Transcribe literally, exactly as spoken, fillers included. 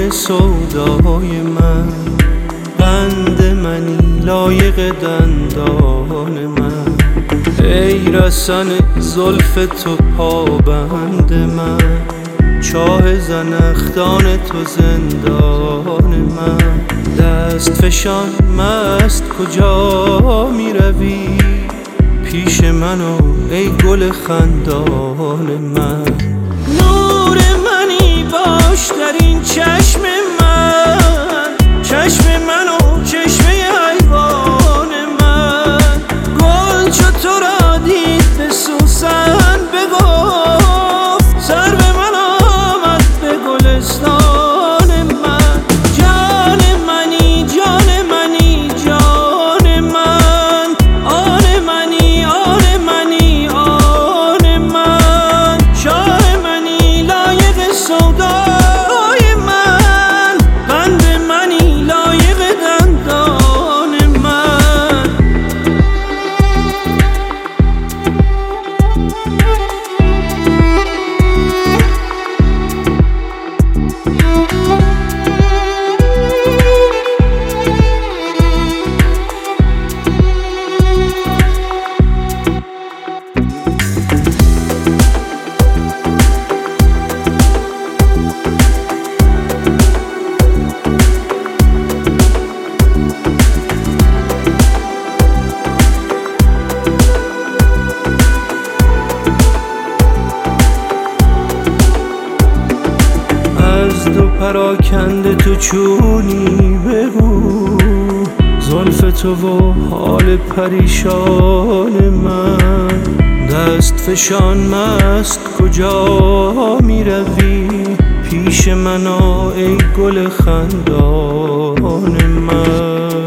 جان سودای من، قند منی لایق دندان من، ای رسن زلف تو پابند من، چاه زنخدان تو زندان من. دست فشان مست کجا می روی، پیش منو ای گل خندان من. نور منی باش در این چشم من، چشم منو چشمه حیوان من. گل چو تو را دید به سوسن بگفت، سر به من آمد به گلستان من. جان منی جان منی جان من، آن منی آن منی آن من. شاه منی لایق سودای من، قند منی لایق دندان من. از دو پراکنده تو چونی بگو، زلف تو و حال پریشان من. دست فشان مست کجا می روی، پیش من آ ای گل خندان من.